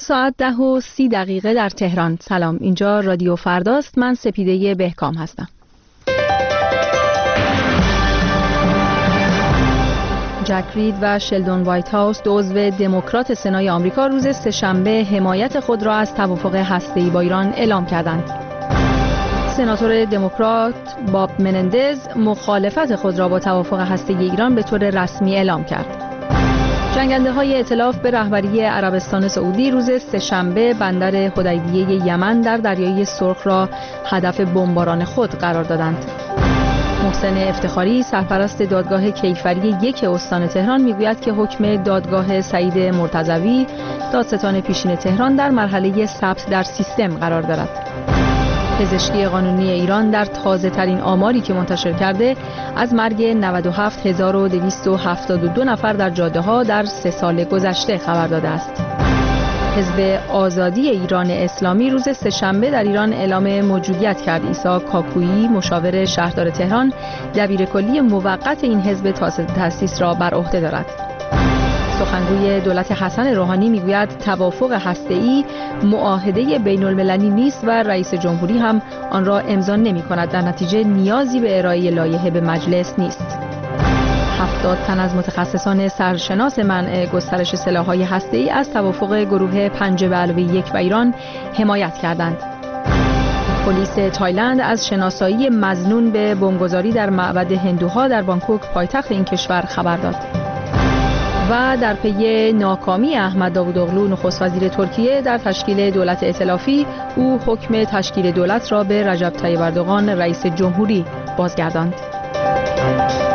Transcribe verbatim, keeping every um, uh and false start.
ساعت ده و سی دقیقه در تهران. سلام، اینجا رادیو فرداست. من سپیده بهکام هستم. جک رید و شلدون وایت هاوس، دو عضو دموکرات سنای آمریکا، روز سه‌شنبه حمایت خود را از توافق هسته‌ای با ایران اعلام کردند. سناتور دموکرات باب منندز مخالفت خود را با توافق هسته‌ای ایران به طور رسمی اعلام کرد. جنگنده های ائتلاف به رهبری عربستان سعودی روز سه‌شنبه بندر حدیبیه یمن در دریای سرخ را هدف بمباران خود قرار دادند. محسن افتخاری، سرپرست دادگاه کیفری یک استان تهران، میگوید که حکم دادگاه سعید مرتضوی، دادستان پیشین تهران، در مرحله ثبت در سیستم قرار دارد. پزشکی قانونی ایران در تازه ترین آماری که منتشر کرده از مرگ نود و هفت هزار و دویست و هفتاد و دو نفر در جاده ها در سه سال گذشته خبر داده است. حزب آزادی ایران اسلامی روز سه‌شنبه در ایران اعلام موجودیت کرد. عیسی کاکویی، مشاور شهردار تهران، دبیرکلی موقت این حزب تازه تأسیس را بر عهده دارد. سخنگوی دولت حسن روحانی میگوید توافق هسته‌ای معاهده بین‌المللی نیست و رئیس جمهوری هم آن را امضا نمی‌کند. در نتیجه نیازی به ارائه لایحه به مجلس نیست. هفتاد تن از متخصصان سرشناس منع گسترش سلاح‌های هسته‌ای از توافق گروه پنج به علاوه یک و ایران حمایت کردند. پلیس تایلند از شناسایی مظنون به بمبگذاری در معبد هندوها در بانکوک، پایتخت این کشور، خبر داد. و در پی ناکامی احمد داوودوغلو، نخست وزیر ترکیه، در تشکیل دولت ائتلافی، او حکم تشکیل دولت را به رجب طیب اردوغان، رئیس جمهوری، بازگرداند.